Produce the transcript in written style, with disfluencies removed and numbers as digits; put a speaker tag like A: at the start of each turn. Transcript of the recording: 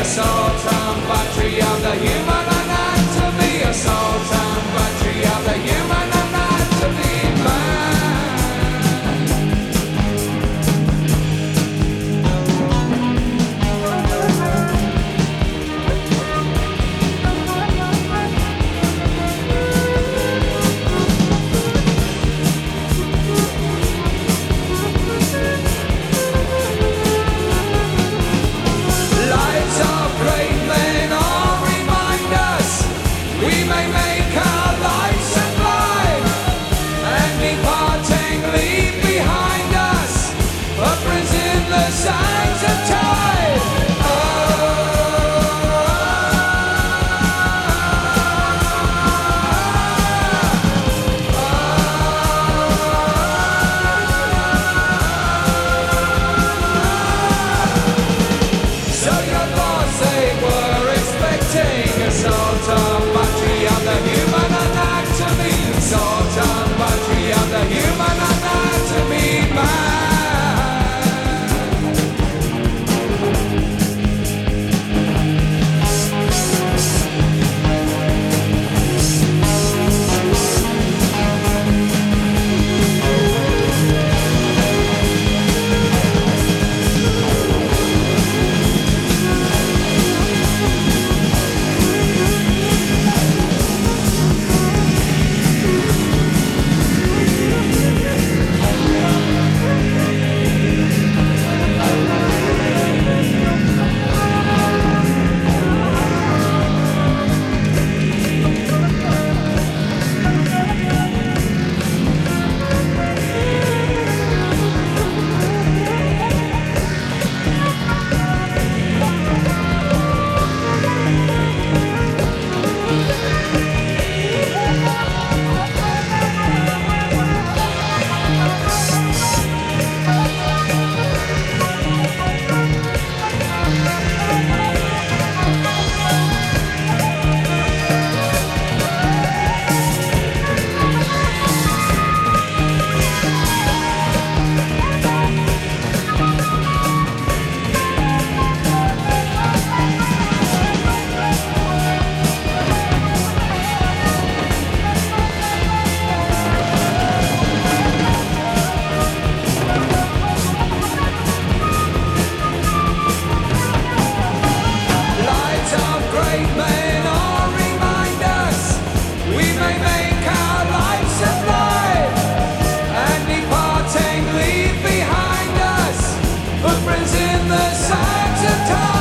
A: assault and battery of the human anatomy, assault and battery of the human anatomy, man. Lives of great men all remind us we may make our lives sublime and departing leave behind us footprints in the sands of time. So your thoughts they were expecting assault on battery of the human anatomy, assault on battery of the human anatomy, man. Lives of great men all remind us we may make our lives sublime and departing leave behind us footprints in the sands of time.